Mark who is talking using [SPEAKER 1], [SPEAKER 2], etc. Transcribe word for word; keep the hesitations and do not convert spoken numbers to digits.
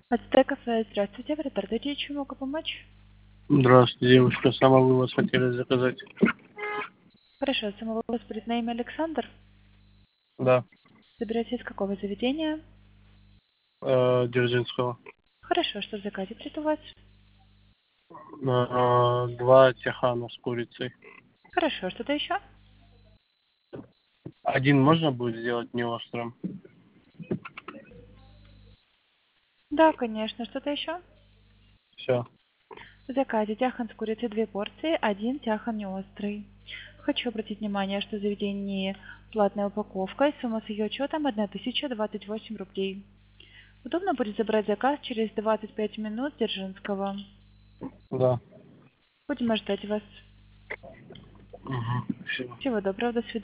[SPEAKER 1] Ацтекафе, здравствуйте, в репортаже чем могу помочь?
[SPEAKER 2] Здравствуйте, девушка. Самовывоз хотели заказать.
[SPEAKER 1] Хорошо, самовывоз будет на имя Александр.
[SPEAKER 2] Да.
[SPEAKER 1] Собираетесь из какого заведения?
[SPEAKER 2] Э, Дзержинского.
[SPEAKER 1] Хорошо, что в заказе будет у вас?
[SPEAKER 2] Э, два тихана с курицей.
[SPEAKER 1] Хорошо, что-то еще?
[SPEAKER 2] Один можно будет сделать не острым?
[SPEAKER 1] Да, конечно, что-то еще?
[SPEAKER 2] Все.
[SPEAKER 1] В заказе тяхан с курицей две порции, один тяхан не острый. Хочу обратить внимание, что в заведении платная упаковка и сумма с ее учетом тысяча двадцать восемь рублей. Удобно будет забрать заказ через двадцать пять минут Дзержинского.
[SPEAKER 2] Да.
[SPEAKER 1] Будем ждать вас.
[SPEAKER 2] Угу. Все.
[SPEAKER 1] Всего доброго, до свидания.